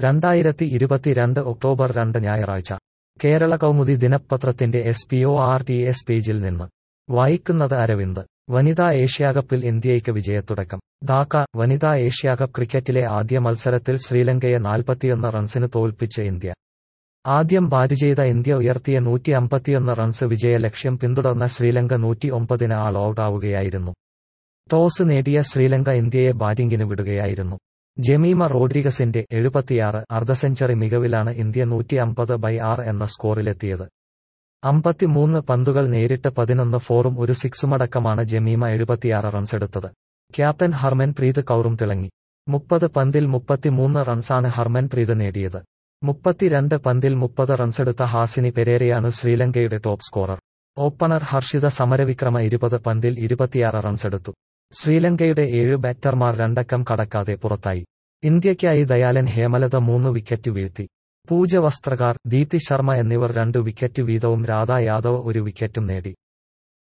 2022 October 2 ഞായറാഴ്ച കേരള കൗമുദി ദിനപത്രത്തിന്റെ SPORTS പേജിൽ നിന്ന് വായിക്കുന്നത് അരവിന്ദ്. വനിതാ ഏഷ്യാകപ്പിൽ ഇന്ത്യയ്ക്ക് വിജയത്തുടക്കം. ധാക്ക. വനിതാ ഏഷ്യാകപ്പ് ക്രിക്കറ്റിലെ ആദ്യ മത്സരത്തിൽ ശ്രീലങ്കയെ 41 റൺസിന് തോൽപ്പിച്ച് ഇന്ത്യ. ആദ്യം ബാറ്റ് ചെയ്ത ഇന്ത്യ ഉയർത്തിയ 151 റൺസ് വിജയ ലക്ഷ്യം പിന്തുടർന്ന ശ്രീലങ്ക 109-ന് ആൾ ഔട്ട് ആവുകയായിരുന്നു. ടോസ് നേടിയ ശ്രീലങ്ക ഇന്ത്യയെ ബാറ്റിംഗിന് വിടുകയായിരുന്നു. ജെമീമ റോഡ്രിഗസിന്റെ 76 അർദ്ധസെഞ്ചുറി മികവിലാണ് ഇന്ത്യ 150/6 എന്ന സ്കോറിലെത്തിയത്. 53 പന്തുകൾ നേരിട്ട് 11 ഫോറും ഒരു സിക്സുമടക്കമാണ് ജെമീമ 76 റൺസെടുത്തത്. ക്യാപ്റ്റൻ ഹർമൻപ്രീത് കൗറും തിളങ്ങി. 30 പന്തിൽ 33 റൺസാണ് ഹർമൻപ്രീത് നേടിയത്. 32 പന്തിൽ 30 റൺസെടുത്ത ഹാസിനി പെരേരയാണ് ശ്രീലങ്കയുടെ top scorer. Opener Harshitha Samarawickrama 20 പന്തിൽ 26 റൺസെടുത്തു. ശ്രീലങ്കയുടെ 7 ബാറ്റർമാർ രണ്ടക്കം കടക്കാതെ പുറത്തായി. ഇന്ത്യയ്ക്കായി ദയാലൻ ഹേമലത 3 വിക്കറ്റ് വീഴ്ത്തി. പൂജ വസ്ത്രകാർ, ദീപ്തി ശർമ്മ എന്നിവർ 2 വിക്കറ്റ് വീതവും രാധ യാദവ് 1 വിക്കറ്റും നേടി.